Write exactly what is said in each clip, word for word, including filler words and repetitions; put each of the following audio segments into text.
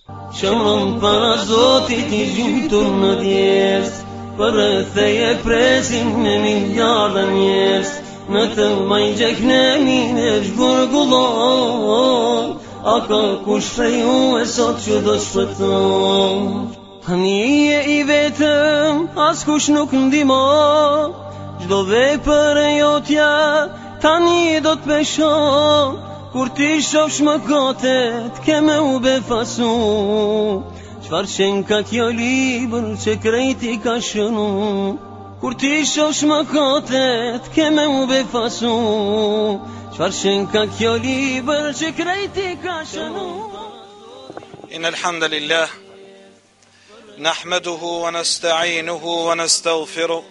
Shëmron para Zotit I gjymtur në djerës, për rëtheje presin me miljarda njerës, në të majnë gjeknemin e shgurgullon, a ka kush prej ju e sot që do shpëton. Një I vetëm, as kush nuk ndima, gjdo vepër e jotja, tani do t'peshon, kur ti shofsh më kotet, ke me u befasu, qfar qen ka kjo libër që krejti ka shënu, kur ti shofsh më kotet, ke me u befasu, qfar qen ka kjo libër që krejti ka shënu. إن الحمد لله نحمده ونستعينه ونستغفره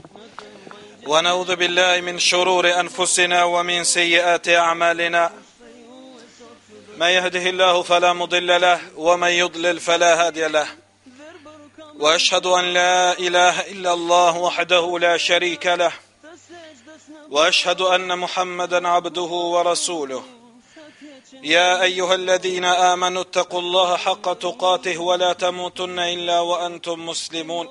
ونعوذ بالله من شرور أنفسنا ومن سيئات أعمالنا ما يهده الله فلا مضل له ومن يضلل فلا هادي له وأشهد أن لا إله إلا الله وحده لا شريك له وأشهد أن محمدا عبده ورسوله يا أيها الذين آمنوا اتقوا الله حق تقاته ولا تموتن إلا وأنتم مسلمون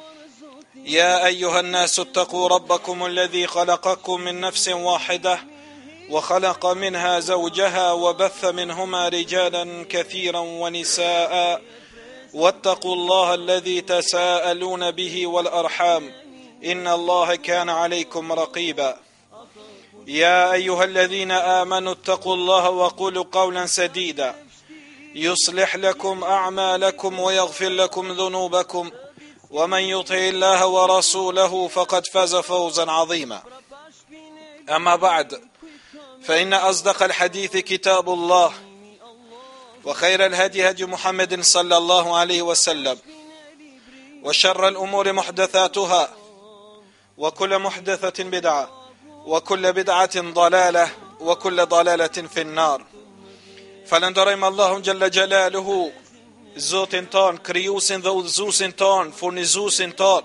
يا أيها الناس اتقوا ربكم الذي خلقكم من نفس واحدة وخلق منها زوجها وبث منهما رجالا كثيرا ونساء واتقوا الله الذي تساءلون به والأرحام إن الله كان عليكم رقيبا يا أيها الذين آمنوا اتقوا الله وقولوا قولا سديدا يصلح لكم أعمالكم ويغفر لكم ذنوبكم ومن يطع الله ورسوله فقد فاز فوزا عظيما أما بعد فإن أصدق الحديث كتاب الله وخير الهدي هدي محمد صلى الله عليه وسلم وشر الأمور محدثاتها وكل محدثة بدعة وكل بدعة ضلالة وكل ضلالة في النار. Falenderojmë Allahun Gjelle Gjelaluhu, Zotin ton, krijuesin dhe udhëzuesin ton, furnizuesin ton.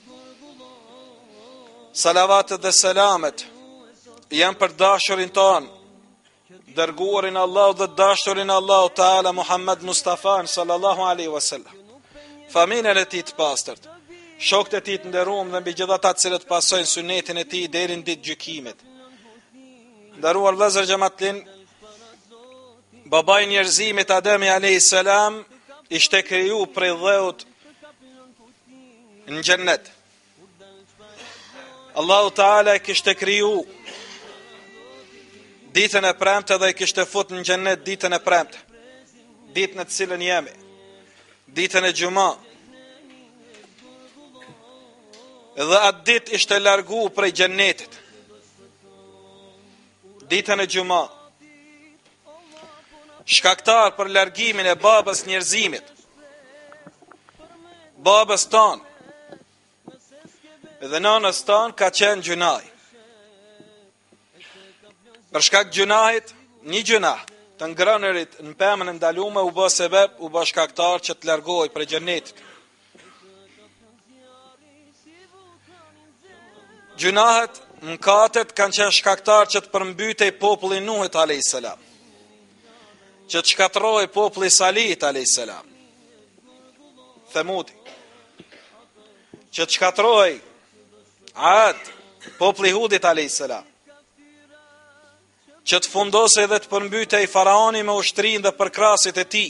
Salavatet dhe selamet janë për dashurin ton, dërguarin Allah dhe dashurin Allah Taala Muhammed Mustafa sallallahu alaihi wasallam, familjen e tij të pastërt, shokët e tij të nderuar dhe mbi gjithë ata të cilët pasojnë sunetin e tij deri në ditë gjykimit. Nderuar vëllezër xhamatlin, babai I njerëzimit Ademi alayhis salam ishte kriju prej dheut në xhennet. Allahu Taala e kishte kriju ditën e premte dhe i kishte fut në xhennet ditën e premte, ditën e të cilën jemi, ditën e xhuma. Dhe atë ditë ishte largu prej xhennetit, ditën e xhuma. Shkaktar për largimin e babës njerëzimit, babës ton dhe nanës ton ka qenë gjunaj. Për shkak gjunahit, një gjunah të ngrënërit në pemën e ndalume u bë sebeb, u bë shkaktar që të largohej prej xhennetit. Gjunahet, mëkatet kanë qenë shkaktar që të përmbytej populli Nuhit alayhis salam, që të shkatërrojë populli Salihit alayhis salam, Thamudi, që të shkatërrojë Ad, populli Hudit alayhis salam, që të fundosej dhe të përmbytej faraoni me ushtrinë dhe përkrasit e tij.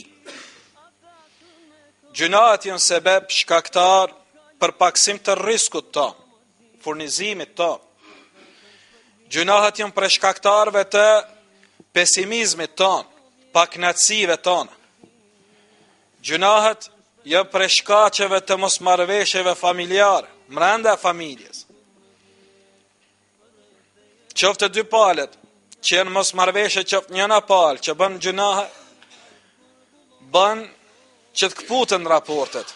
Gjunahet janë sebeb shkaktar për paksim të rrezikut tonë, furnizimit tonë. Gjunahet janë për shkaktarëve të pesimizmit tonë, paknatësive tona. Gjunahet janë për shkaqeve të mosmarrëveshjeve familjare, brenda familjes. Qoftë dy palët që janë mosmarrëveshje, qoftë njëna palë që bën gjunahe, bën që të kputen raportet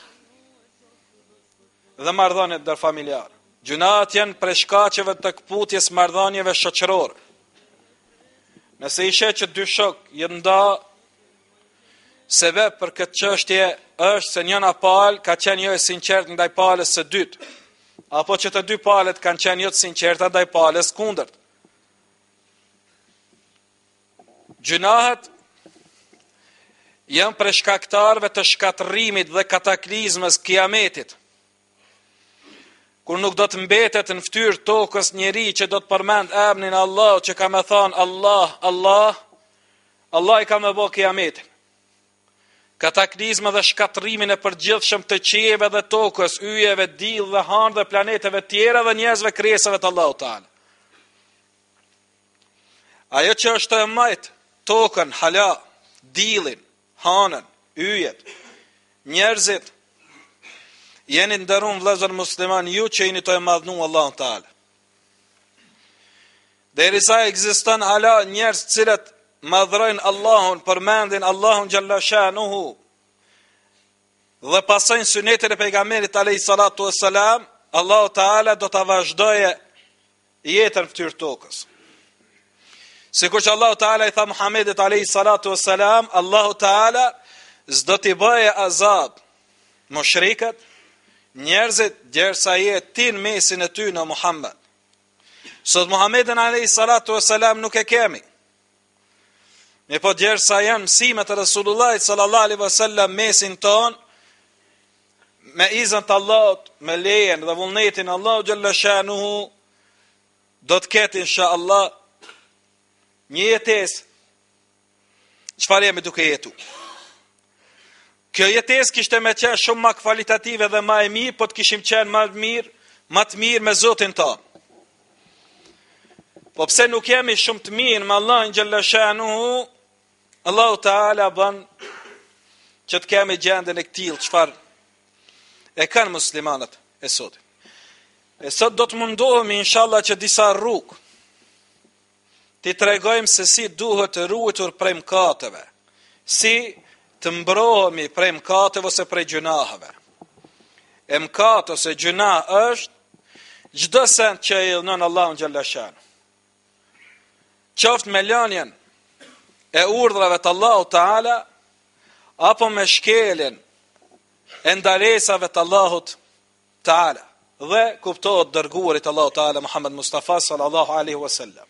dhe marrëdhëniet ndërfamiljare. Gjunahet janë për shkaqeve të kputjes marrëdhënieve shoqërore. Nëse i sheh që dy shok janë nda, sebeb për këtë çështje është se njëna palë ka qenë jo e sinqert ndaj palës së dytë, apo që të dy palët kanë qenë jo të sinqerta ndaj palës kundërt. Gjunahet janë për shkaktarëve të shkatërimit dhe kataklizmës kiametit, kur nuk do të mbetet në fytyrë tokës njeri që do të përmend emrin Allah, që ka me thonë Allah, Allah, Allah i ka me bo kiametin. Kataklizmë dhe shkatërimin e përgjithshëm të qiejve dhe tokës, yjeve, diell dhe hanë dhe planeteve tjera dhe njerëzve krijesave të Allahut Teala. Ajo që është e majt tokën, hala, diellin, hanën, yjet, njerëzit, jeni ndërun vëllezër musliman, ju që jeni të e madhnu Allahun Teala. Derisa ekziston hala njerëz cilët madhrojnë Allahun, përmendin Allahun xhalla shanuhu dhe pasojnë sunetin e pejgamberit alayhi salatu wassalam, Allahu Teala do ta vazhdoje jetën fytyrë tokës. Sikur që Allahu Teala i tha Muhamedit alayhi salatu wassalam, Allahu Teala s'do t'i bëje azab mushrikët, njerëzit derisa je ti në mesin e ty në Muhammed. Sot Muhammedin alayhi salatu wassalam nuk e kemi. Me po derisa janë mësimet e Resulullah sallallahu alaihi wasallam mesin ton, me izën të Allahut, me lejen dhe vullnetin Allahu xhalla shanuhu, do të ketë inshallah një jetesë. Çfarë jemi duke jetu? Kjo jetesë kishte me qenë shumë më kvalitative dhe më e mirë, po të kishim qenë më mirë, më të mirë me Zotin ton. Po pse nuk jemi shumë të mirë me Allahin xhalla shanuhu, Allahu Teala bën që të kemi gjendën e këtillë, çfarë e kanë muslimanët e sot. E sot do të mundohemi inshallah që disa rrugë ti tregojmë se si duhet të ruajtur prej mëkateve, si të mbrohemi prej mëkateve ose prej gjunaheve. E mëkat ose gjunah është çdo send që i dhënon Allahu xhalla shan. Qoftë me lënien e urdhrave të Allahu Teala apo me shkeljen e ndalesave të Allahut Teala, dhe kuptohet dërguarit Allahu Teala Muhammed Mustafa sallallahu alaihi wasallam.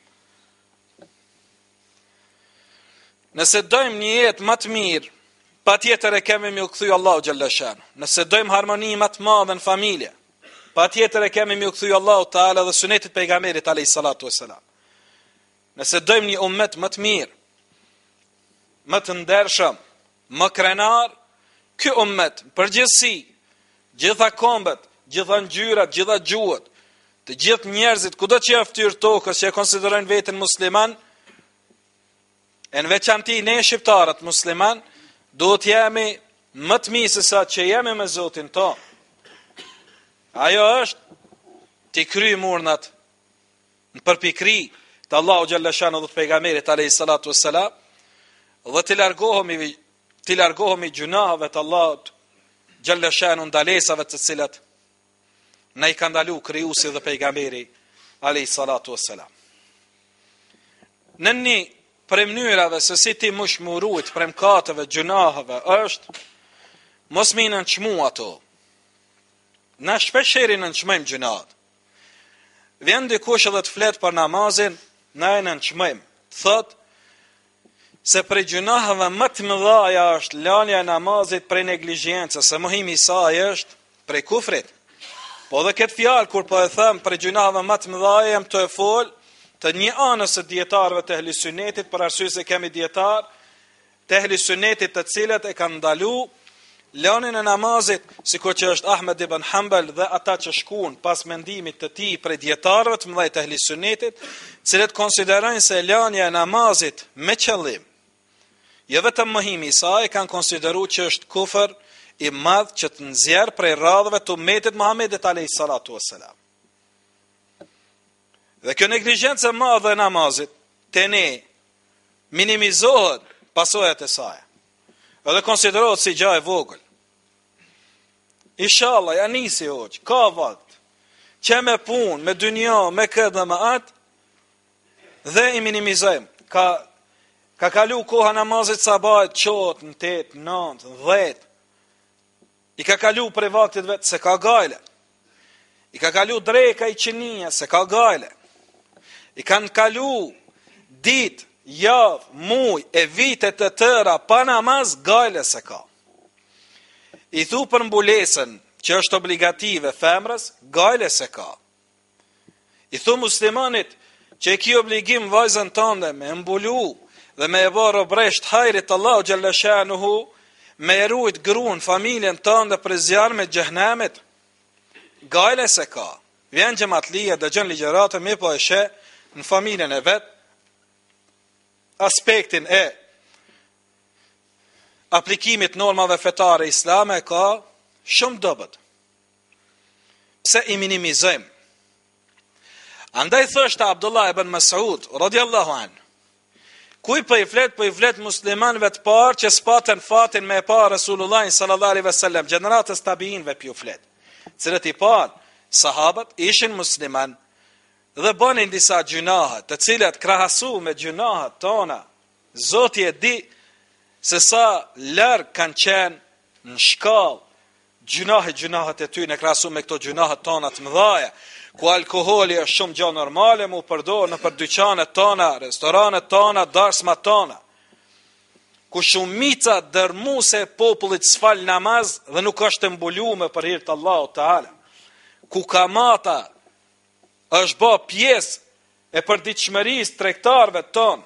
Nëse dojmë një jetë më të mirë, patjetër e kemi me u kthy Allahu xhalla shan. Nëse dojmë harmoni më të madhe në familje, patjetër e kemi me u kthy Allahu Teala dhe sunetit pejgamberit alayhi salatu wassalam. Nëse dojmë një ummet më të mirë, më të ndershëm, më krenar, ky ummet, përgjithësi, gjitha kombet, gjitha ngjyrat, gjitha gjuhët, të gjithë njerëzit kudo që janë fytyrë tokës që e konsiderojnë veten musliman, e në veçanti ne shqiptarët musliman, duhet jemi më të mirë se sa që jemi me Zotin ton. Ajo është t'i kry murnat në përpikri të Allahu xhalla shanu dhe të pejgamberit alayhi salatu wassalam, dhe të largohemi të largohemi gjunaheve të Allahut xhalla shanu, ndalesave të cilat na i ka ndalu krijuesi dhe pejgamberi alayhi salatu wassalam. Në një për mënyrave se si ti mush murujt për mëkateve, gjunaheve, është mos me i nënçmu ato. Na shpeshherë nënçmojmë gjunat. Vjen dikush edhe të flet për namazin, na e nënçmojmë. Thot se për gjunaheve më të mëdha është lania e namazit për neglizhencë, se mohimi i saj është për kufrit. Po dhe këtë fjalë kur po e them për gjunaheve më të mëdha, jam të e fol të një anës e djetarëve të ehli sunetit, për arsye se kemi djetarë të ehli sunetit të cilët e kanë ndalu lanin e namazit, sikur që është Ahmed ibn Hanbal dhe ata që shkuan pas mendimit të tij për djetarëve të mëdhej të ehli sunetit, cilët konsiderojnë se lania e namazit me qëllim, jo vetëm mohimi i saj, kanë konsideruar që është kufër i madh që të nxjerr prej radhave të ummetit Muhamedit alayhi salatu wassalam. Dhe kjo neglizhencë e madhe e namazit te ne minimizohet pasojat e saj, edhe konsiderohet si gjë e vogël. Inshallah, ja nisi hoq, ka vakt, që me punë, me dynja, me këtë dhe me atë, dhe i minimizojmë. Ka, ka kalu koha namazit sabahit qotë në tetë, nëntë, dhjetë. I ka kalu prej vaktit vetë se ka gajle. I ka kalu dreka i qinia se ka gajle. I kanë kalu dit javë, muj e vitet të tëra pa namaz, gajle se ka. I thu për mbulesën që është obligative femrës, gajle se ka. I thu muslimanit që e ki obligim vajzën tënde me mbulu dhe me e bërë obresht hajrit Allahu xhalla shanuhu, me e rujt gruan familjen tënde për zjarë me gjehnemit, gajle se ka. Vjen xhamatlia, dëgjon ligjëratë, mi po e she në familjen e vet aspektin e aplikimit normave fetare islame ka shumë dobët. Pse i minimizojmë? Andaj thoshte Abdullah ibn Mas'ud radhiyallahu an, kuj po i flet, po i flet muslimanëve të parë që s'patën fatin me e pa Rasulullah sallallahu alaihi wasallam, gjeneratës tabiinëve pi u flet, cilët i parë sahabët ishin musliman dhe bënin disa gjunahet, të cilat krahasu me gjunahet tona, Zoti e di se sa larg kanë qenë në shkallë gjunahet gjunahet e ty në krahasu me këto gjunahet tona të mëdhaja, ku alkoholi është shumë gjë normale mu përdor në për dyqanet tona, restoranet tona, darsmat tona, ku shumica dërmuse popullit s'fal namaz dhe nuk është mbulume për hir të Allahut Teala, ku kamata është bë pjesë e përditshmërisë tregtarëve tonë.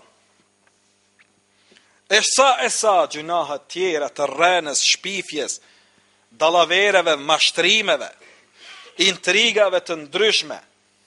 E sa e sa gjunahet tjera të rrenës, shpifjes, dallavereve, mashtrimeve, intrigave të ndryshme.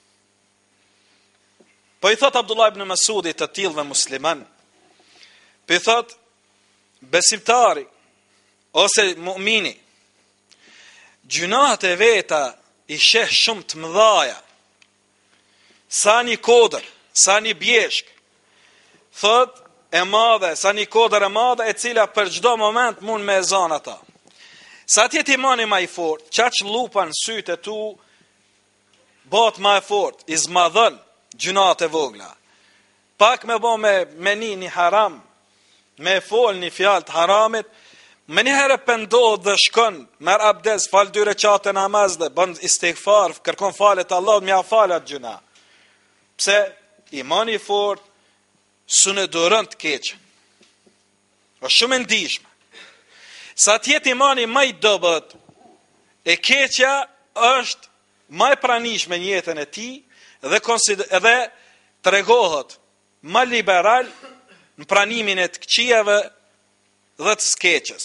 Po i thot Abdullah ibn Mas'udi të tillëve musliman, po i thot besimtari ose mu'mini, gjunahet e veta i sheh shumë të mëdhaja, sa një kodër, sa një bjeshk, thot e madhe, sa një kodër e madhe e cila për çdo moment mund me e zan ata. Sa tjet imani ma i fort, qaq lupan sytë e tu, bot ma e fort, i zmadhën gjunat e vogla. Pak me bo me meni një haram, me fol një fjallë të haramit, me një herë pëndohet dhe shkon, merr abdes, fal dy recate namaz dhe bën istighfar, kërkon falet Allahut, mja falat gjuna. Pse imani i fort, sunë dorën të keqë. është shumë e ndihshme. Sa tjetë imani më i dobët, e keqja është më e pranishme në jetën e tij dhe edhe tregohet më liberal në pranimin e të këqijave dhe të skeqës.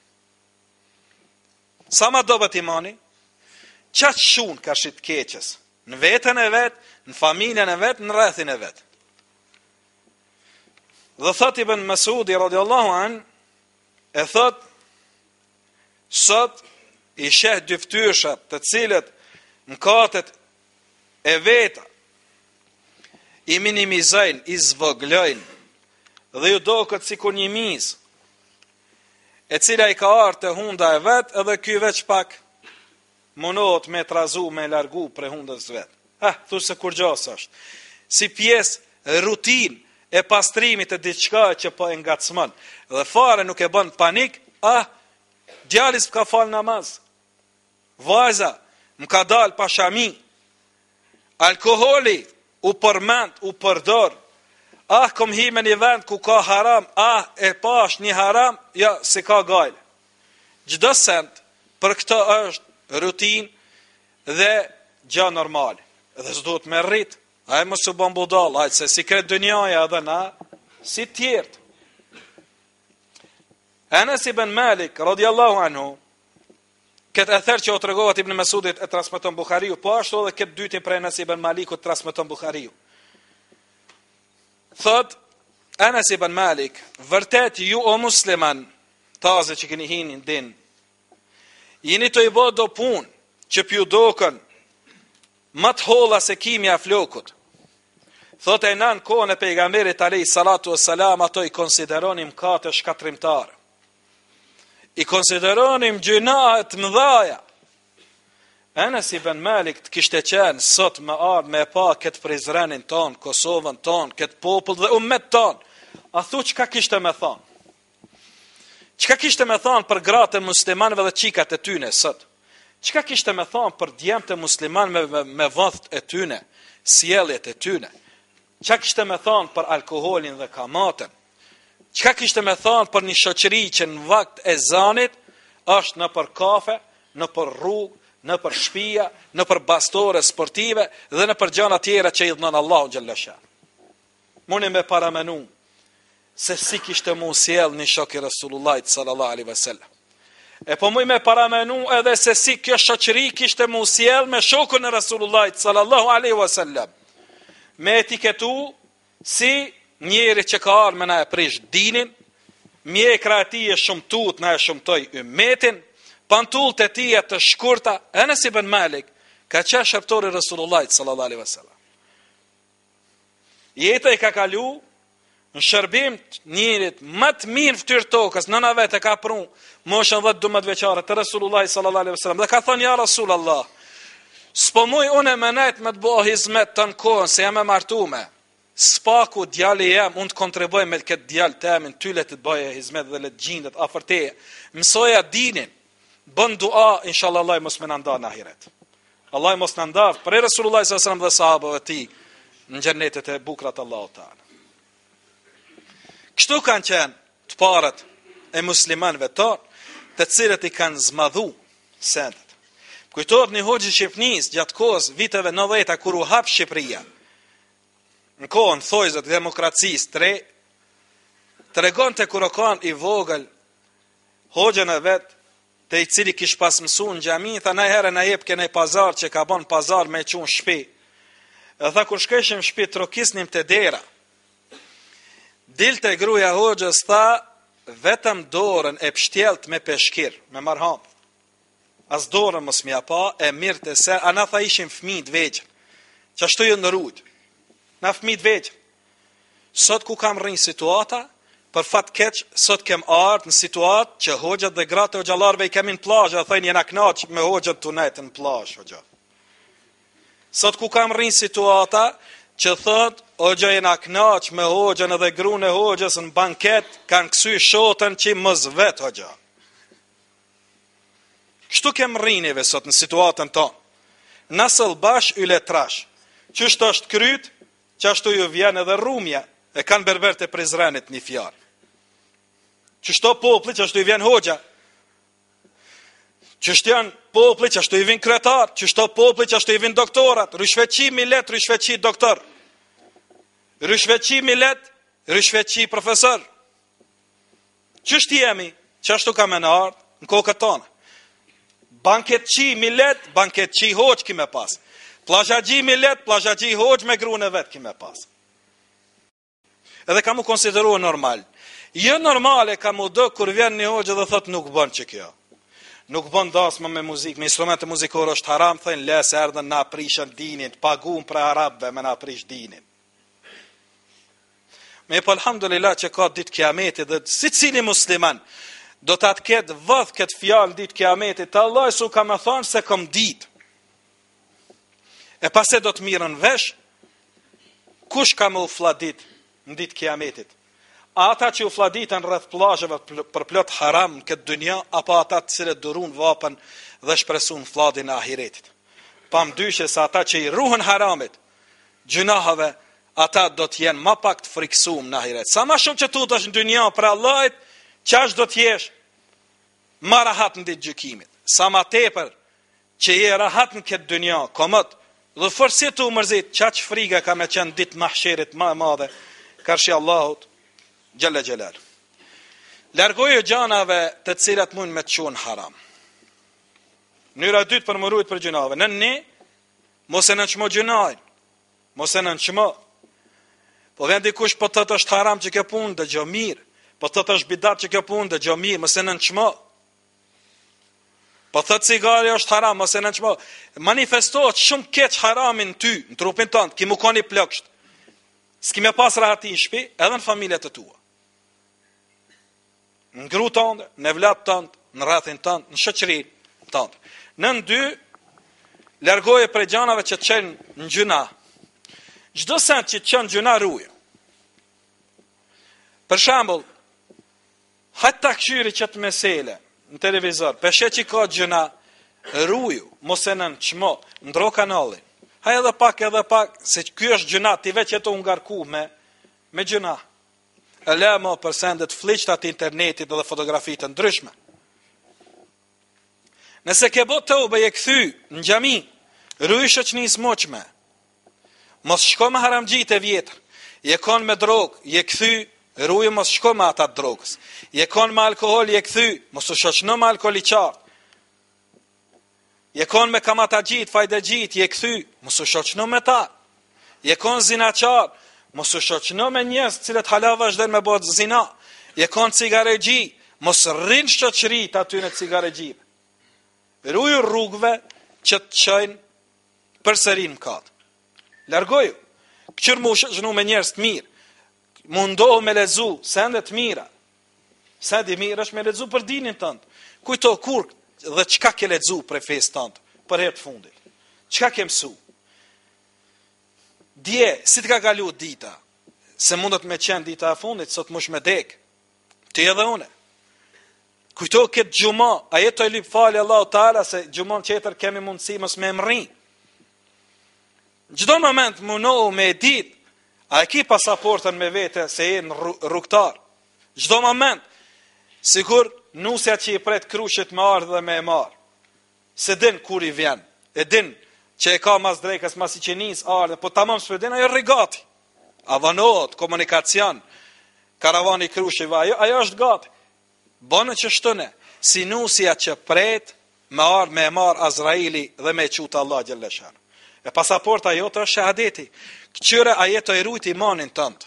Sa më dobët imani, çaq shumë ka shit keqës, në vetën e vet, në familjen e vet, në rrethin e vet. Dhe thot Ibn Mas'udi radiallahu an, e thot, sot i sheh dy fytyrëshat të cilët mëkatet e veta i minimizojnë, i zvoglojnë, dhe ju do këtë si kur një mizë, e cila i ka artë të hunda e vetë, edhe ky veç pak munot me trazu, me largu pre hundës vetë. Ah, thu se kur gjasë është. Si pjesë rutin e pastrimit e diçka që po e ngacmon. Dhe fare nuk e bën panik, ah, djalis ka fal namaz. Vajza, më ka dal pashami. Alkoholi u përmend, u përdor. Ah, kom hi me një vend ku ka haram, ah, e pash një haram, ja, se ka gajle. Gjdo sent, për këto është rutin dhe gjë normale. Dhe s'duhet me rrit, a e mos u bën budall, a se si kretë dënjaja edhe na, si tjertë. Anas ibn Malik, radiallahu anhu, këtë ether që o të regohet Ibn Mas'udit e transmeton Buhariu, po ashtu edhe këtë dytin për Anas ibn Malikut transmeton Buhariu. Thot, Anas ibn Malik, vërtet ju o musliman, taze që keni hinin din, jeni të i bo do pun, që pju dokën, më të holla se kimja flokut. Thot e nan kohën e pejgamberit alayhi salatu wassalam, ato i konsideronim kate shkatrimtare. I konsideronim gjënahet mëdhaja. Anas ibn Malik të kishte qenë sot me ardhë me pa këtë Prizrenin ton, Kosovën ton, këtë popull dhe ummet ton. A thu çka kishte me thonë? Çka kishte me thonë për gratë e muslimanëve dhe qikat e tyne sot? Çka kishte me thonë për djemtë e muslimanëve me, me vëdht e tyne, sjelljet e tyne? Qa kishte me thonë për alkoholin dhe kamatën? Qka kishte me thonë për një shoqëri që në vakt e zanit është në për kafe, në për rrugë, në për shpia, në për bastore sportive dhe në për gjana tjera që i dhënon Allahu xhallasha. Mune me paramenu se si kishte mu sjell një shok i Rasulullahit sallallahu alaihi wasallam. E po muj me paramenu edhe se si kjo shoqëri kishte mu sjell me shokun e Rasulullahit sallallahu alaihi wasallam. Me etiketu si njeri që ka arme na e prish dinin, mjekra e tij e shumtut na e shumtoi ummetin, pantullt e tij të shkurta. Enes ibn Malik ka qenë shërptori i Rasulullahit sallallahu alaihi wasallam. Jeta i ka kalu në shërbim të njerit më të mirë fytyrë tokës, nëna vetë ka prun moshën dhjetë dymbëdhjetë vjeçare të Rasulullahit sallallahu alaihi wasallam dhe ka thënë ja Rasulullah, s'po muj unë me nejt me të bëha hizmet të në kohën se jam e martume. Spaku djali jem, unë të kontriboj me këtë djali të emin, ty le të të bëja hizmet dhe le të gjindet afer teje. Mësoja dinin, bën dua, inshallah Allah mos me nëndar në ahiret. Allah mos nëndar, për e Rasulullah sallallahu alaihi wasallam dhe sahabëve ti, në gjennetet e bukrat Allahu Ta'ala. Kështu kanë qenë të parët e muslimanëve tonë, të cilët i kanë zmadhu sendet. Kujtohet një hoxhi Shqipnis gjatë kohës viteve nëntëdhjetë kur u hap Shqipëria. Në kohën thojzët demokracisë të re, tregon të kur kanë i vogël hoxhën e vet, te i cili kish pas mësu në xhami, tha na herë na jep kene pazar që ka bën pazar me çun shtëpi. E tha kur shkëshim shtëpi trokisnim te dera. Dilte gruaja hoxhës tha vetëm dorën e pshtjelt me peshkir, me marham. As dorën mos mja pa, e mirë të se, a na tha ishim fëmijë të vegjël. Qashtu ju në rrugë. Na fëmijë të vegjël. Sot ku kam rrinë situata, për fat keq, sot kem ardhur në situatë që hoxhat dhe gratë e xhallarëve i kemi në plazh, a thënë jena knaq me hoxhat tunet në plazh, hoxha. Sot ku kam rrinë situata që thot, hoxha jena knaq me hoxhën edhe gruën e hoxhës në banket, kanë ksy shotën që mos vet hoxha. Kështu kem rrinjeve sot në situatën tonë. Nësëll bash yle trash. Qështë është kryt, qashtu ju vjen edhe rrumja, e kanë berbert e Prizrenit një fjarë. Qështo popli, qashtu ju vjen hoxha. Qështë janë popli, qashtu ju vjen kretar. Qështo popli, qashtu ju vjen doktorat. Rishveqi milet, rishveqi doktor. Rishveqi milet, rishveqi profesor. Qështë jemi, qashtu ka me në ardhë, në kokët tonë. Banket qi milet, banket qi hoq kime pas. Plazhagji milet, plazhagji hoq me gruën e vet kime pas. Edhe ka mu konsideru normal. Jo normale ka mu do kur vjen një hoq dhe thot nuk bën që kjo. Nuk bën dasma me muzikë, me instrumente muzikore është haram, thënë lesë erdhen na prishën dinin, pagun për arabëve me na prish dinin. Me po alhamdulillah që ka ditë kiametit dhe si cili musliman do të atë ketë vëdh këtë fjalë ditë kiametit, të Allah su ka me thonë se kom ditë. E pase do të mirën vesh, kush ka me u fladit në ditë kiametit? Ata që u fladitën rreth plazheve për plot haram në këtë dynja, apo ata të cilët durun vapën dhe shpresun fladin e ahiretit? Pa mdyshe se ata që i ruhen haramit, gjunahave, ata do të jenë ma pak të friksum në ahiret. Sa ma shumë që tu të është në dynja për Allahit, qash do t'jesh ma rahat në ditë gjykimit. Sa ma tepër që je rahat në këtë dynja, komët, dhe fërsi të umërzit, qaq friga ka me qenë ditë mahsherit ma madhe, karshi Allahut, gjelle gjelal. Largoju gjanave të cilat mund me të qunë haram. Njëra dytë për mërujt për gjunave. Në ne, mos e në qmo gjunajnë, mos e në qmo. Po vendi kush po të të është haram që kjo punë dhe gjo mirë, po të të është bidat që kjo punë dhe gjo mirë, mos e në qmo. Po thot cigari është haram, mos e në qmo. Manifestohet shumë keq haramin ty, në trupin tënë, ki mu koni plëksht. S'ki me pas rahati në shpi, edhe në familjet të tua. Në gru tëndë, në vlat tëndë, në rrathin tëndë, në shëqërin tëndë. Në në dy, largoje prej gjanave që të qenë në gjuna. Gjdo sen që të qenë gjuna ruje. Për shambull, hajtë të këshyri që të mesele, në televizor, peshe që ka gjuna, ruju, mos e nën qmo, ndro kanalin, Haj edhe pak, edhe pak, se ky është gjuna, ti veç jeto ngarku me, me gjuna. E le mo përsendet fliqtat internetit dhe fotografit të ndryshme. Nëse ke bo të ube je këthy në gjami, rruj shoqnis moqme, mos shko me haramgjit e vjetër, je kon me drogë, je këthy, rruj mos shko me atat drogës, je kon me alkohol, je këthy, mos u shoqno me alkohol i qartë, je kon me kamatagjit, fajdegjit, je këthy, mos u shoqno me ta, je kon zinaqar, mos u shoqno me njerëz cilët hala vazhdojnë me bot zina, je kon cigaregji, mos rrin shoqërit aty në cigaregjive. Ruju rrugve që të qëjnë për sërin më katë. Largoju, këqër mu shëgjnu me njerës të mirë, mundohu me lezu, sende të mira, sendi mirë është me lezu për dinin tëndë, kujto kur dhe qka ke lezu për e fejës tëndë, për herë të fundit, qka ke mësu. Dje, si të ka kalu dita, se mundet me qenë dita e fundit, sot mush me dek, ti edhe une. Kujto këtë gjuma, a jetë të lip fali Allahu Teala se gjumon qeter kemi mundësi mos me mëri. Gjdo moment mundohu me dit, a e ki pasaportën me vete se e në rrugtar. Gjdo moment, sigur nusja që i pret krushit me ardhë dhe me e marë. Se din kur i vjen, e din që e ka mas drejkës, mas i qenis ardhë, po tamam së përdin, ajo rigati. Avanohet, komunikacion, karavani krushiva, ajo, ajo është gati. Bonë që shtëne, si nusja që pret, me arë, me marë Azraili dhe me qutë Allah Gjellëshar. E pasaporta jote është shahadeti. Këqyre a jetë e rujt imanin tëndë.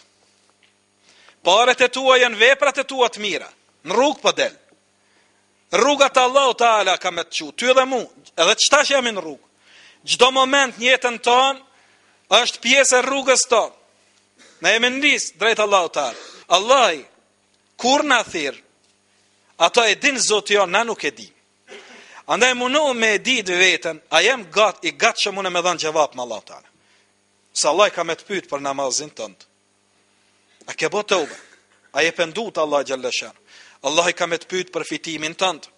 Paret e tua janë veprat e tua të mira. Në rrugë për del. Rrugat Allah Teala ka me të qutë. Ty edhe mu, edhe qëta që jam në rrugë. Gjdo moment njetën tonë, është pjesë e rrugës tonë. Ne jemi në lisë drejtë Allah Teala. Allahi, kur në thirë, ato e din zotë jo, na nuk e di. Andaj mundu me e di dhe vetën, a jem gat, i gatë që mune me dhanë gjevap më Allah Teala. Sa Allah ka me të pytë për namazin tëndë. A ke bo të ube? A je pëndu të Allah Gjellëshar? Allah i ka me të pytë për fitimin tëndë.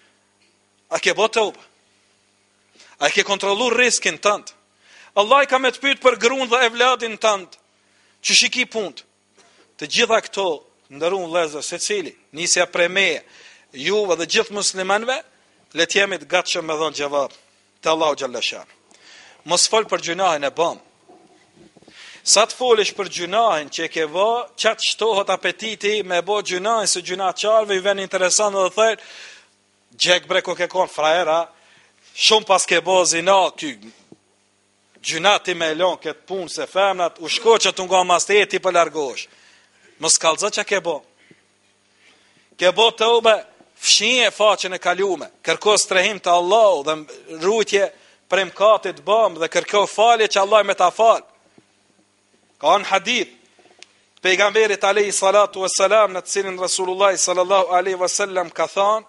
A ke bo të ube? A ke kontrolu riskin tëndë? Allah i ka me të pytë për grunë dhe evladin tëndë. Që shiki punët? Të gjitha këto ndërun lezër se cili, nisja prej meje, juve dhe gjithë muslimanve, le t'jemi të gatshëm me dhonë gjevap të Allahu Gjellëshar. Mos fol për gjunahin e bëm. Sa të folish për gjunahin që e ke vë, qatë shtohet apetiti me bo gjunahin se gjuna qarve, i ven interesant dhe thërë, gjek bre ko ke konë frajera, shumë pas ke bo zina, ky gjuna ti me elon këtë punë se femnat, u shko që të nga masteti për largosh. Mos kallëzë që ke bo. Ke bo të ube, fshinje faqen e kalume, kërko strehim të Allah dhe rrutje për mkatit bëm dhe kërko falje që Allah me ta fal. Ka në hadith, pejgamberit alayhi salatu wassalam në të cilin Rasulullah sallallahu alaihi wasallam ka thanë,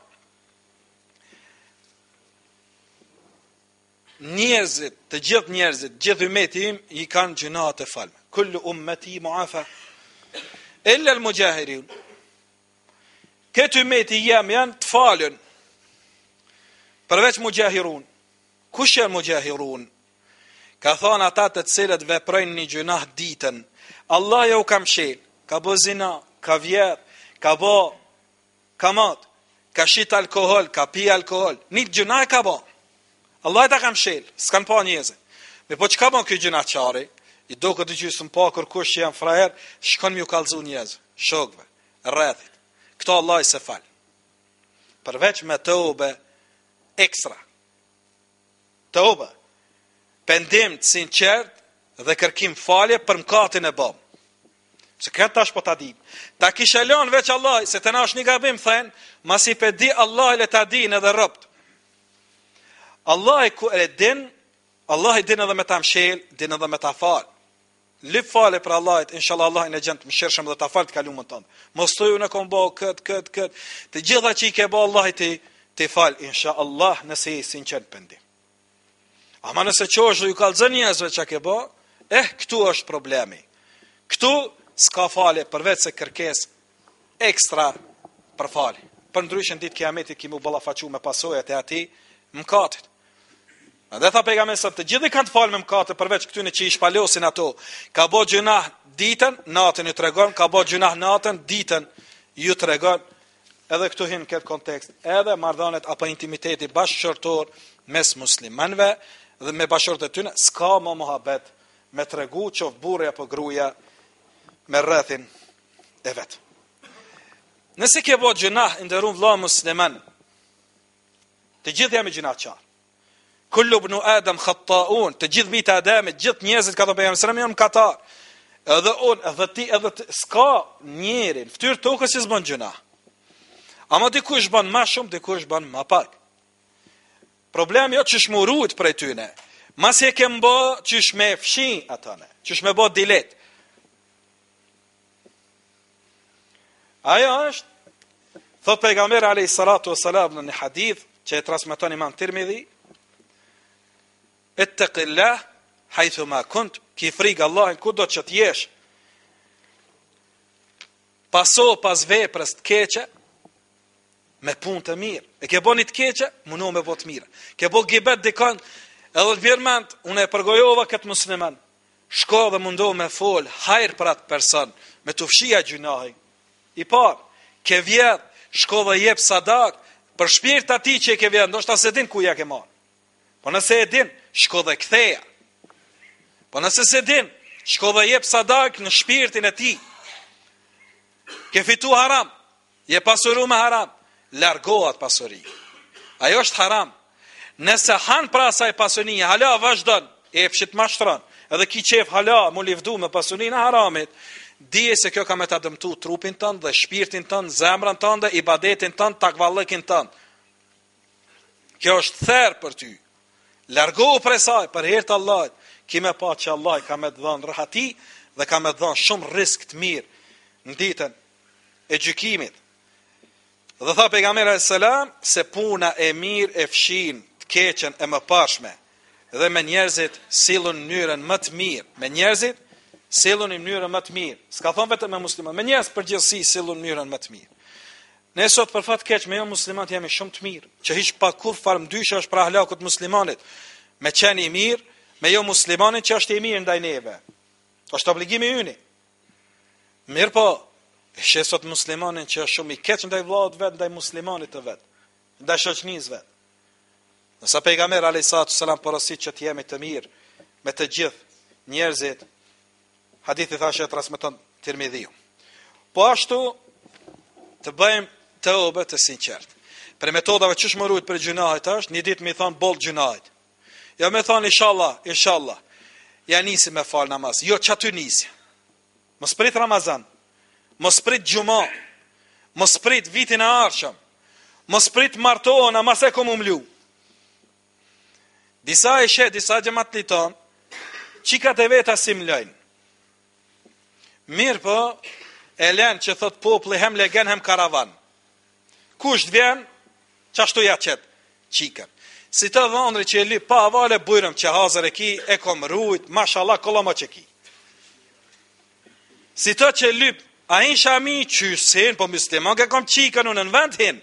njerëzit, të gjithë njerëzit, gjithë ummeti im i kanë gjunat e falme. Kullu ummeti muafa illa al-mujahirin. Këtë ummeti jam janë të falën, përveç mujahirun. Kush janë mujahirun? Ka thonë ata të cilët veprojnë një gjunah ditën. Allah ja u ka mshel, ka bo zina, ka vjet, ka bo kamat, ka shit alkohol, ka pi alkohol. Një gjunah ka bo. Allah ta ka mshel, s'kan pa njëzë. Me po që ka bon këtë gjunah qari, i do këtë gjysë më pa kërkush që janë frajer, shkon mi u kalzu njëzë, shokve, rrethit. Këto Allah i se falë. Përveç me të ube ekstra. Të ube. Pendim të sinqert dhe kërkim falje për mkatin e bom. Se këtë tash po ta dim. Ta kishelon veç Allah, se të na është një gabim, thënë, mas i pedi Allah le ta din edhe rëpt. Allah i ku e din, Allah i din edhe me ta mshel, din edhe me ta falë. Lip fale për Allahit, inshallah Allah i në gjendë të mëshirshëm dhe ta falë të kalumën tëndë. Mos të ju në kom bo këtë, këtë, këtë. Të gjitha që i ke bo Allah i të, të falë, inshallah nëse i sinqer pendim. Ama nëse që është ju kalëzën njëzve që ke bo, eh, këtu është problemi. Këtu s'ka fale përveç se kërkes ekstra për fale. Për ndryshën ditë kiametit ki mu ballafaqu me pasojat e ati mkatit. Dhe tha pejgamberi sa të gjithë kanë të falë me mëkate përveç këtyne që i shpalosin ato. Ka bë gjunah ditën, natën ju tregon, ka bë gjunah natën, ditën ju tregon. Edhe këtu hin këtë kontekst, edhe marrëdhëniet apo intimiteti bashkëshortor mes muslimanëve dhe me bashkëshortët e tyre, s'ka më mohabet me tregu qof burri apo gruaja me rrethin e vet. Nëse ke bë gjunah nderuar vëlla musliman, të gjithë jam gjunah qartë. Kullu ibn Adam khata'un, të gjithë bijtë Ademit, të gjithë njerëzit ka thënë pejgamberi sallallahu alajhi wasallam janë mëkatar. Edhe unë, edhe ti, edhe ti, s'ka njeri në fytyrë tokës që s'bën gjunah. Ama dikush bën më shumë, dikush bën më pak. Problemi jo çish më ruhet prej tyne. Masi e kem bë çish me fshin atane, çish me bë dilet. Ajo është, thot pejgamberi alayhi salatu wassalam në një hadith që e transmeton Imam Tirmidhi, ittaqillah haythu ma kunt, ki frikë Allahin kudo që të jesh. Paso pas veprës të keqe me punë të mirë. E ke bëni të keqe, mundo me bëj të mirë. Ke bëj gibet dikon, edhe të vjermant, unë e përgojova këtë musliman. Shko dhe mundo me fol hajër për atë person, me të fshija gjunahin. I parë, ke vjedh, shko dhe jep sadak për shpirt ati që e ke vjedh, ndoshta se din ku ja ke marrë. Po nëse e din, shko dhe ktheja. Po nëse se din, shko dhe jep sadak në shpirtin e ti. Ke fitu haram, je pasuru me haram, largohat pasuri. Ajo është haram. Nëse han pra asaj pasurie, hala vazhdon, e fshit mashtron, edhe ki qef hala mu livdu me pasurinë e haramit, dije se kjo ka me ta dëmtu trupin tënd dhe shpirtin tënd, zemrën tënd dhe ibadetin tënd, takvallëkin tënd. Kjo është therr për ty. Largohu prej saj për hir të Allahut, ki me pa që Allah ka me të dhënë rahati dhe ka me të dhënë shumë risk të mirë në ditën e gjykimit. Dhe tha pejgamberi alayhis salam se puna e mirë e fshin të keqen e mëparshme dhe me njerëzit sillun në mënyrën më të mirë. Me njerëzit sillun në mënyrën më të mirë. S'ka thonë vetëm me musliman, me njerëz përgjithësi sillun në mënyrën më të mirë. Ne sot për fat keq me jo muslimanët jemi shumë të mirë, që hiç pa kur farë ndyshe është pra ahlakut muslimanit. Me qenë i mirë, me jo muslimanit që është i mirë ndaj neve. Është obligimi yni. Mirë po, e sheh sot muslimanin që është shumë i keq ndaj vllahut vet, ndaj muslimanit të vet, ndaj shoqënisë vet. Nësa pejgamberi alayhis salam porosit që të jemi të mirë me të gjithë njerëzit, hadithi thashë e transmeton Tirmidhiu. Po ashtu të bëjmë tëobe të sinqertë. Për metodave që shmërujt për gjunahit është, një ditë mi thonë boll gjunahit. Jo me thonë inshallah, inshallah, ja nisi me falë namaz. Jo që aty nisi. Mos prit Ramazan, mos prit gjuma, mos prit vitin e arshëm, mos prit martohën, a mas e kom umlu. Disa e she, disa gjemat një tonë, qikat e veta si mlojnë. Mirë po, e len që thot popli hem legen hem karavan. Kush të vjen, qashtu ja qëtë qikën. Si të dhëndri që e li pa avale bujrëm që hazër e ki, e kom rujt, mashallah, koloma që ki. Si të që lyp, a hin shami qysin, po muslimon ke kom qikën unë në vend hin.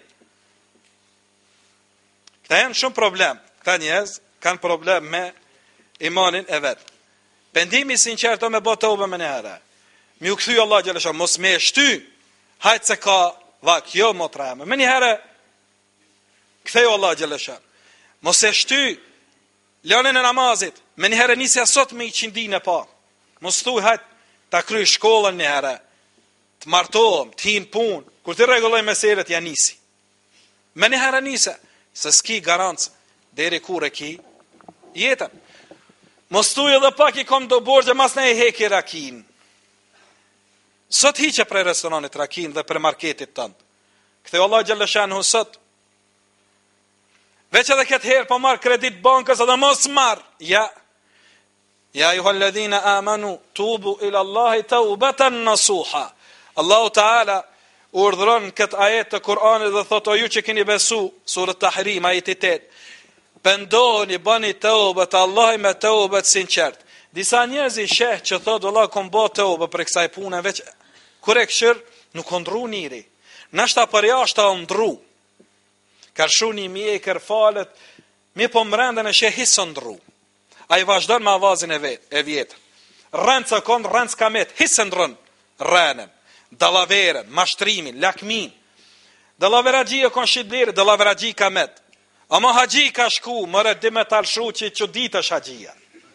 Këta jenë shumë problem. Këta njëz kanë problem me imanin e vetë. Pendimi sinqerto me botë të ube me njëherë. Mi u këthy Allah gjelesha, mos me e shty, hajtë se ka vak, jo mo të rajme. Me njëherë, këthejo Allah gjelesha, mos e shty, lënën e namazit, me njëherë nisi asot me i qindin e pa. Mos thuj, hajtë, ta kry shkollën njëherë, të martohëm, të hinë punë, kur të regulloj meselet, ja nisi. Me njëherë nisi, se s'ki garancë, deri kur e ki, jetën. Mos thuj edhe pak i kom do borgje, mas ne i heki rakin. Sot hiqe prej restoranit rakin dhe prej marketit tënd. Këthej Allah Gjellëshan hu sot. Veç edhe këtë herë pa marë kredit bankës edhe mos marë. Ja. Ja ju halledhina amanu tubu ila Allahi taubatan nasuha. Allahu Ta'ala urdhëron këtë ajet të Kur'anit dhe thot o ju që keni besu, surët Tahrim, ajet i tet. Pëndoheni, bani taubet Allahi me taubet sinqert. Disa njerëz i sheh që thot Allah kom bë taubë për kësaj pune veç kur e këshir nuk ndru njëri. Nashta për jashtë u ndru. Ka shu një mjekër falet Mi po mrendën e she hisën ndru. A i vazhdon me avazin e, vet, e vjetër. Rënë që konë, rënë s'ka met, hisën rënë, rënën, dalaverën, mashtrimin, lakmin. Dalaveraji e konë shqidlirë, dalaveraji ka met. Ama haji ka shku, mëre di me talëshu që që ditë është hajia.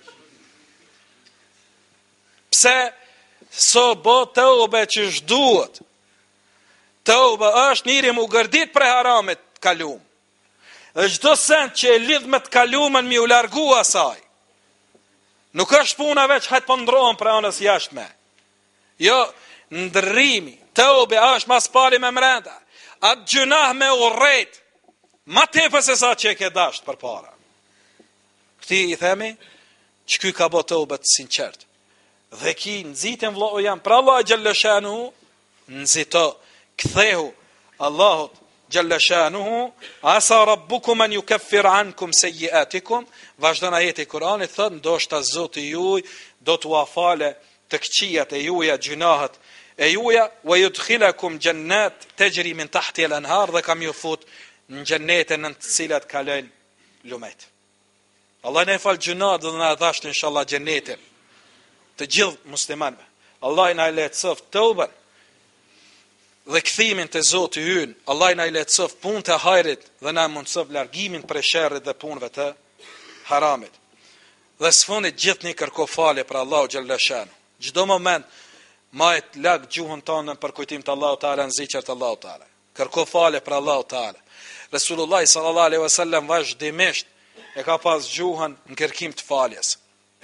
Pse, so bo të ube që shduhet. Të ube është njëri mu gërdit pre haramit kalum. Dhe gjdo sent që e lidh me të kalumën mi u largu asaj. Nuk është puna veç hajtë pëndrohen për anës jashtme. Jo, ndërrimi, të ube është mas pari me mrenda. Atë gjunah me u rejt, ma tepër se sa që e ke dasht për para. Këti i themi, që ky ka bo të ube të sinqert. Dhe ki nëzitin vlo o jam, pra Allah gjellëshanu, nëzito, këthehu, Allahut gjellëshanuhu, asa rabbukum an ju keffir ankum se jiatikum, vazhdon ajeti Kur'anit, thët, ndoshta Zoti juj, do t'u afale të këqijat e juja, gjunahët e juja, wa yudkhilakum jannat tajri min tahtiha al-anhar, dhe kam ju fut në gjennetën në të cilat kalojnë lumet. Allah ne fal gjunat dhe na dhasht inshallah gjennetin të gjithë muslimanëve. Allah na lehtësof tauban dhe kthimin te Zoti ynë. Allah na lehtësof punët e hajrit dhe na mundsof largimin prej sherrit dhe punëve të haramit. Dhe sfundit gjithni kërko falje për Allahu xhallashan. Çdo moment majt lag gjuhën tonë për kujtim të Allahu Teala, në zikr të Allahu Teala. Kërko falje për Allahu Teala. Resulullah sallallahu alaihi wasallam vazhdimisht e ka pas gjuhën në kërkim të faljes.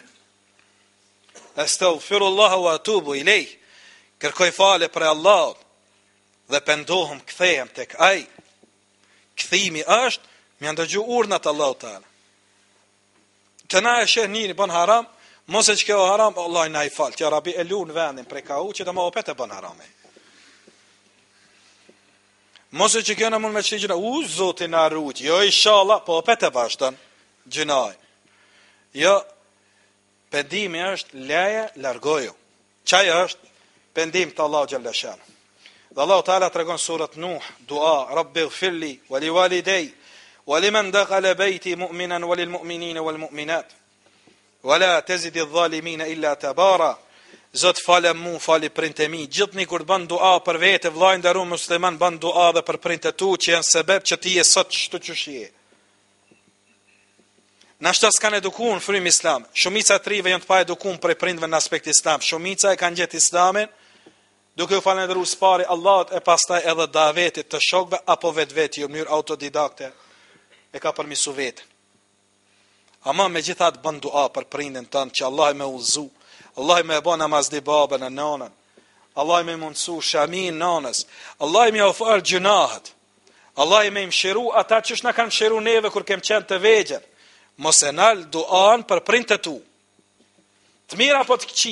Astaghfirullah wa atubu ilej. Kërkoj falje për Allahut dhe pendohem, kthehem tek ai. Kthimi është me ndëgju urdhnat e Allahut Teala. Të na e sheh njëri bën haram, mos e që kjo haram, Allah na i fal. Tja rabi e lu në vendin prej ka u që të ma opet e bën harame. Mos e që kjo në mund me qëti gjëna, u zotin a rrujt, jo inshallah, po opet e vazhdon gjënaj. Jo, pendimi është leje, largoju. Qaj është pendim të Allah Gjellëshan. Dhe Allah Teala tregon surat Nuh, dua, Rabbi gfirli, wali walidej, wali men dakhala bejti mu'minan, wali l'mu'minina, wali l'mu'minat. Wala tezidi dhalimina illa tabara. Zot falem mu, fali printe mi. Gjithni kur të bën dua për vete, vllai nderuar musliman, bën dua dhe për printe tu që janë sebeb që ti je sot çto që je. Na shta s'kan edukuar në frym islam. Shumica e trive janë të pa edukuar për prindve në aspekt islam. Shumica e kanë gjetë islamin duke u falendëruar spari Allahut e pastaj edhe davetit të shokëve apo vetveti në mënyrë autodidakte e ka përmisu vetë. Ama me gjithat bën dua për prindin tënë që Allah me uzu, Allah me bën namaz di babën e nanën, Allah me mundsu shamin nanës, Allah me ofar gjunahet, Allah me mshiru ata që shna kanë mshiru neve kur kem qenë të vegjër. Mos e nal duan për prindët tu. Të mira apo të këqi.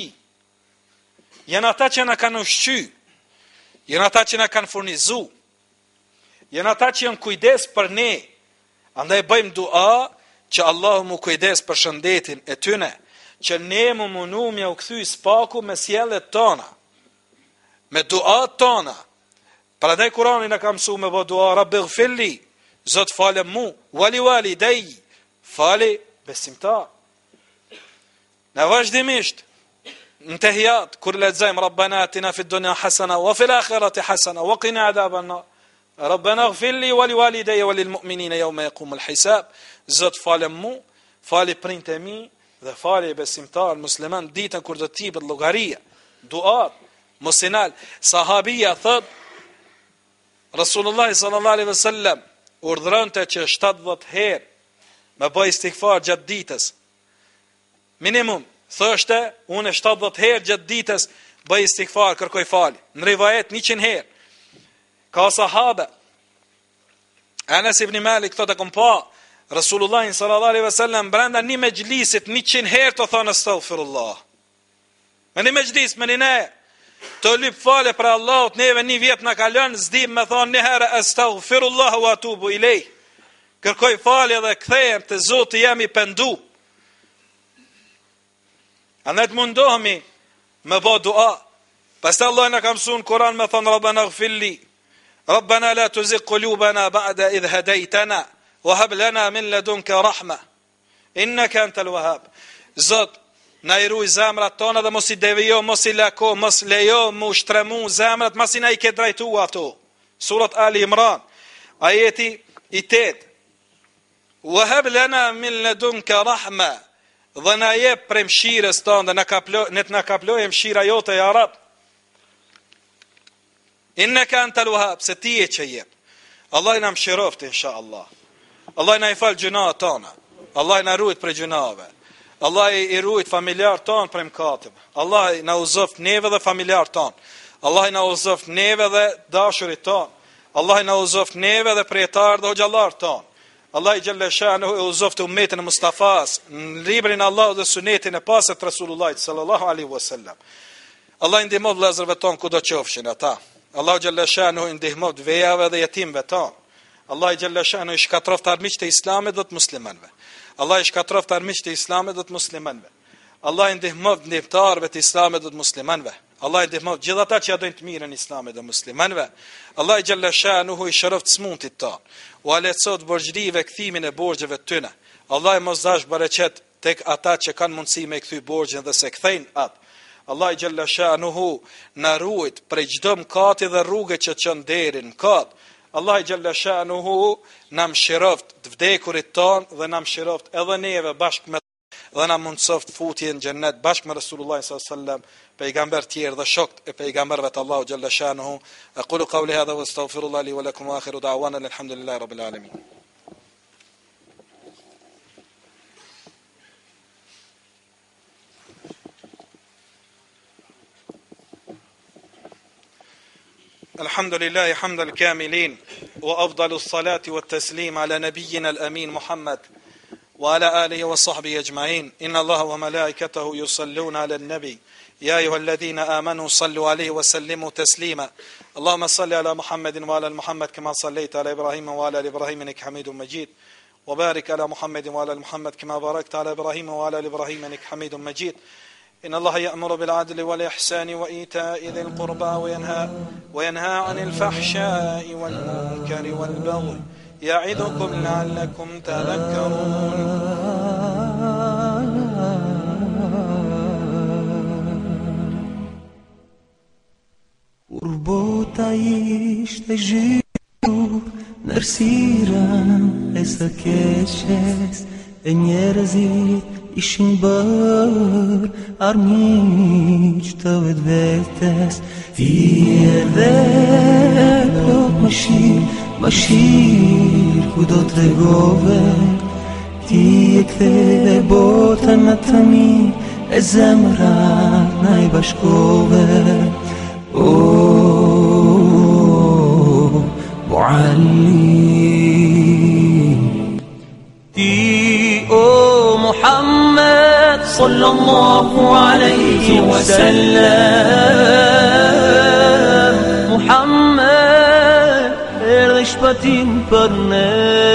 Janë ata që na kanë ushqy, janë ata që na kanë furnizu, janë ata që janë kujdes për ne. Andaj bëjmë dua që Allah mu kujdes për shëndetin e tyne, që ne mu munu mja u kthy spaku me sjellet tona, me duat tona. Pra dhe Kurani në kam mësu me bë dua, Rabbi gfirli, Zot falem mu, wali wali dej, fali besimtar. Në vazhdimisht, në tehijat, kur lexojmë Rabbana atina fid dunya hasana, wa fil akhirati hasana, wa qina adhaban nar. Rabbana gfirli wali walidayya walil mu'minina yawma yaqumul hisab. Zot falem mu, fali prindët e mi dhe fali besimtar musliman ditën kur do të jepet llogaria. Duat mosinal. Sahabia thot Rasulullah sallallahu alaihi wasallam urdhëronte që shtatëdhjetë herë me bëj istighfar gjatë ditës. Minimum thoshte unë shtatëdhjetë herë gjatë ditës bëj istighfar, kërkoj falje. Në rivajet njëqind herë. Ka sahabe Anas ibn Malik thotë kom pa Rasulullah sallallahu alaihi wasallam brenda një mejlisit njëqind herë të thonë astaghfirullah. Me një mejlis, me një ne të lyp fale për Allahut, neve një vjet në kalon, zdim me thonë një herë astaghfirullah wa atubu ilej. Kërkoj falje dhe kthehem te Zoti, jam i pendu. Andaj mundohemi me bë dua. Pastaj Allah na ka mësuar në Kur'an me thonë Rabbana gfirli, Rabbana la tuzigh qulubana ba'da idh hadaytana, Wahab lana min ladunka rahma innaka antal wahhab. Zot, na i ruaj zemrat tona dhe mos i devijo, mos i lako, mos lejo mu shtremu zemrat, mos i na i ke drejtu ato. Surat Ali Imran, ajeti i tet. Wahab lana min ladunka rahma, dhe na jep prej mshirës tonë, dhe na kaplo, ne të na kaplojë mshira jote ja Rab. Innaka antal wahhab, se ti e që jep. Allah i na mshiroft inshallah. Allah i na i fal gjunat tona. Allah i na ruajt prej gjunave. Allah i ruajt familjar ton prej mëkateve. Allah i na uzoft neve dhe familjar ton. Allah i na uzoft neve dhe dashurit ton. Allah i na uzoft neve dhe prejtar dhe hoxhallar ton. Allah i gjelle shanuhu e uzoft ummetin e Mustafas në librin Allah dhe sunetin e pasët Rasulullahit sallallahu alaihi wasallam. Allah i ndihmov vëllezërve ton kudo qofshin ata. Allah i gjelle shanuhu i ndihmov vejave dhe jetimve ton. Allah i gjelle shanuhu i shkatroft armiqtë e islamit dhe të muslimanve. Allah i shkatroft armiqtë e islamit dhe të muslimanve. Allah i ndihmov ndihmtarëve të islamit dhe të muslimanve. Allah i ndihmov gjithë ata që ja dojnë të mirën islamit dhe muslimanve. Allah i gjelle shanuhu i shëroft smuntit ton. U alecot borxhrive kthimin e borxheve tyne. Allah i mos dash bereqet tek ata që kanë mundësi me kthy borxhin dhe se kthejnë atë. Allah i gjelle shanuhu na ruajt prej çdo mëkati dhe rrugë që çon deri në mëkat. Allah i gjelle shanuhu na mëshiroft të vdekurit ton dhe na mëshiroft edhe neve bashkë me dhe na mundsoft futje në xhennet bashkë me Resulullah sallallahu alaihi wasallam, pejgamber tjerë dhe shokët e pejgamberëve të Allahu gjelle shanuhu. Aqulu qawli hadha wa astaghfirullah li wa lakum wa akhiru da'wana alhamdulillahi rabbil alamin. الحمد لله حمد الكاملين وأفضل الصلاة والتسليم على نبينا الأمين محمد وعلى آله وصحبه أجمعين. إن الله وملائكته يصلون على النبي يا أيها الذين آمنوا صلوا عليه وسلموا تسليما. اللهم صل على محمد وعلى محمد كما صليت على إبراهيم وعلى آل إبراهيم إنك حميد مجيد. وبارك على محمد وعلى محمد كما باركت على إبراهيم وعلى آل إبراهيم إنك حميد مجيد. إن الله يأمر بالعدل والإحسان وإيتاء ذي القربى وينهى وينهى عن الفحشاء والمنكر والبغي يعظكم لعلكم تذكرون. Urbota ishte zhjur në errësirën e së keqes e njerëzit ishin bërë armiq të vetë vetes. Ti edhe plot mëshirë, mëshirë ku do të regove. Ti e ktheve botën në të mirë e zemrat na i bashkove. O Muallim, ti o Muhammed sallallahu alaihi wasallam, Muhammed erdhe shpëtim për ne.